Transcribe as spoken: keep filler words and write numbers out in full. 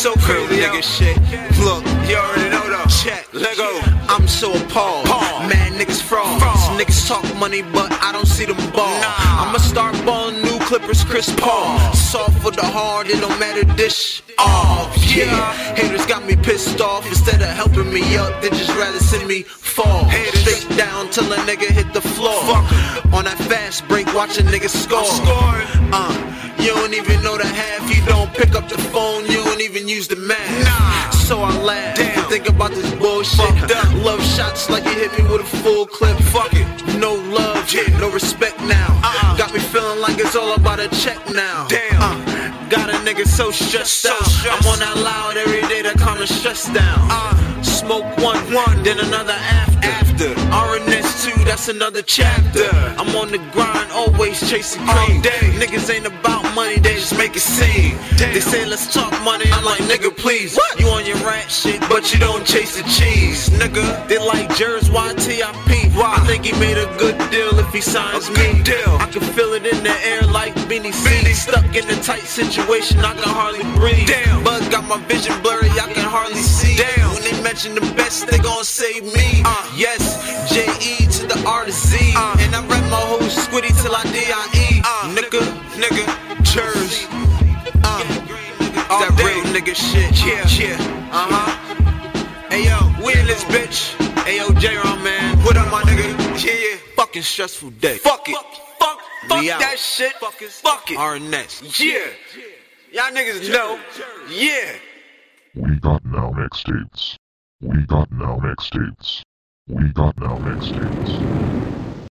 so crazy, nigga shit. Look, you already know though. Check, Lego. I'm so appalled. Man, niggas fraud. Niggas talk money, but I don't see them ball. I'ma start balling new Clippers, Chris Paul. Soft for the hard, it don't matter dish off. Yeah, haters got me pissed off. Instead of helping me up, they just rather send me fall. Straight down till a nigga hit the floor. On that fast break, watch a nigga score. Uh. You don't even know the half, you don't pick up the phone, you don't even use the math. Nah. So I laugh, Damn. think about this bullshit. Love shots like you hit me with a full clip. Fuck it, no love, yeah. no respect now. Uh-uh. Got me feeling like it's all about a check now. Damn. Uh, got a nigga so stressed so out. Stressed. I'm on that loud every day to calm the stress down. Uh, smoke one, one, then another after. After R N S two, that's another chapter. I'm on the grind, always chasing cream. Niggas ain't about money, they just make it seem. Damn. They say let's talk money, I'm like nigga please. What? You on your rat shit, but you don't chase the cheese. Nigga, they like Jers, Y T I P. Why? I think he made a good deal if he signs me. Deal. I can feel it in the air like Beanie C. Stuck in a tight situation, I can hardly breathe. Damn. But got my vision blurry, I can hardly see. Damn. When they mention the best, they gon' say me. Uh, yes, J E to the R to Z. Uh, and I rap my whole squiddy till I D I E. Uh, nigga, nigga. Chers, uh, that real nigga shit, yeah, yeah, uh-huh. Ayo, we in this bitch. Ayo, J-Ron, man, what up, my nigga? Yeah, yeah. Fucking stressful day. Fuck it, fuck, fuck, fuck that shit. Fuck it, fuck it. R N S, yeah. Y'all niggas know, yeah. We got now mixtapes. We got now mixtapes. We got now mixtapes.